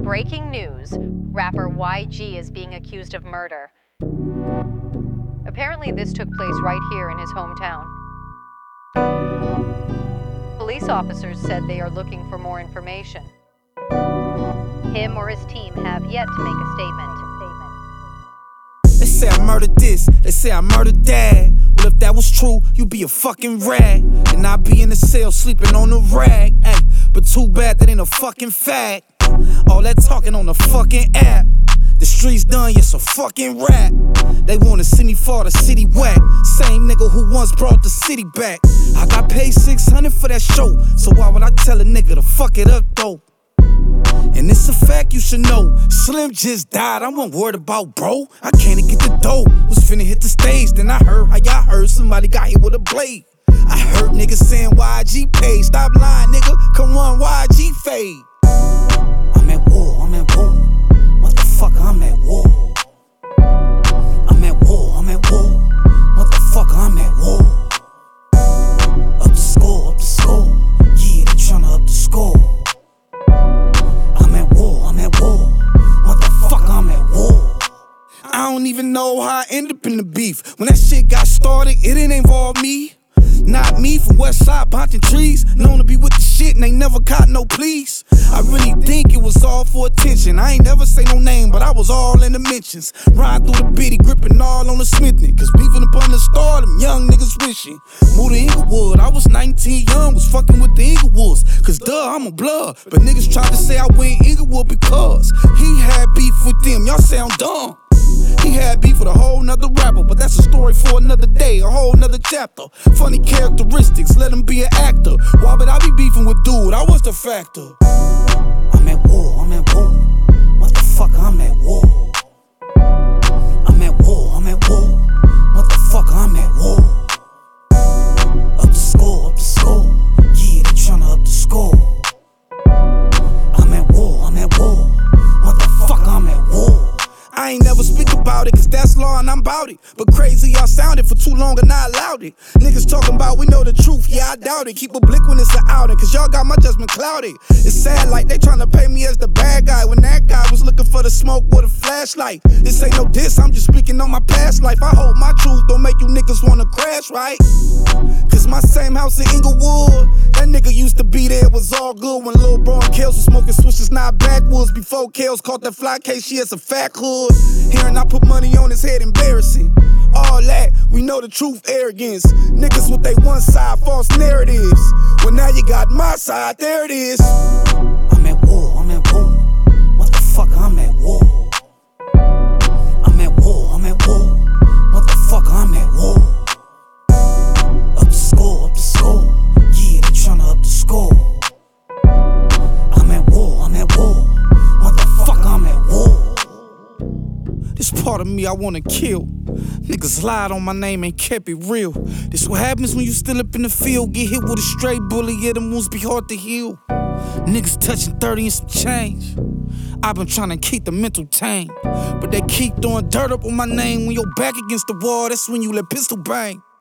Breaking news, rapper YG is being accused of murder. Apparently this took place right here in his hometown. Police officers said they are looking for more information. Him or his team have yet to make a statement. They say I murdered this, they say I murdered that. Well, if that was true, you'd be a fucking rag. And I'd be in the cell sleeping on a rag. Ay, but too bad that ain't a fucking fact. All that talking on the fucking app. The streets done, yes, a fucking rap. They wanna see me fall the city whack. Same nigga who once brought the city back. I got paid $600 for that show, so why would I tell a nigga to fuck it up though? And it's a fact you should know. Slim just died, I wasn't worried about bro. I can't get the dough, was finna hit the stage. Then I heard how y'all heard somebody got hit with a blade. I heard niggas saying YG paid. Stop lying, nigga, come on, YG fade. I'm at war, I'm at war. Motherfucker, I'm at war. I'm at war, I'm at war. Motherfucker, I'm at war. Up the score, up the score. Yeah, they tryna up the score. I'm at war, motherfucker, I'm at war. I don't even know how I ended up in the beef. When that shit got started, it didn't involve me. Not me from Westside, punching trees. Known to be with the shit and ain't never caught no pleas. I really think it was all for attention. I ain't never say no name, but I was all in the mentions. Riding through the bitty, gripping all on the Smithton. Cause beefing upon the star, them young niggas wishing. Moved to Inglewood, I was 19 young, was fucking with the Inglewoods. Cause duh, I'm a blood. But niggas tried to say I went Inglewood because he had beef with them. Y'all sound dumb. He had beef with a whole nother rapper, but that's a story for another day, a whole nother chapter. Funny characteristics, let him be an actor. Why would I be beefing with dude? I was the factor. I'm at war, motherfucker, I'm at war. I'm at war, motherfucker, I'm at war. Up the score, yeah, they tryna up the score. I'm at war, motherfucker, I'm at war. I ain't never speak about it, cause that's law and I'm bout it. But crazy, y'all sounded for too long and I allowed it. Niggas talking about we know the truth, yeah, I doubt it. Keep a blick when it's an outing, cause y'all got my judgment clouded. It's sad like they tryna pay me as the bad guy, when that guy was looking for the smoke with a flashlight. This ain't no diss, I'm just speaking on my past life. I hope my truth don't make you niggas wanna crash, right? Cause my same house in Inglewood, that nigga used to be there, it was all good when Lil Bro and Kales was smoking switches, now backwoods. Before Kales caught that fly case, she has a fat hood. Hearing I put money on his head, embarrassing. All that, we know the truth, arrogance. Niggas with they one side, false narratives. Well, now you got my side, there it is. I'm at war, motherfucker, I'm at war. I'm at war, motherfucker, I'm at war. Up the score, yeah, they tryna up the score. I'm at war, motherfucker, I'm at war. This part of me I wanna kill. Niggas lied on my name and kept it real. This what happens when you still up in the field. Get hit with a stray bullet, yeah, them wounds be hard to heal. Niggas touching 30 and some change. I've been trying to keep the mental tame, but they keep throwing dirt up on my name. When you're back against the wall, that's when you let pistol bang.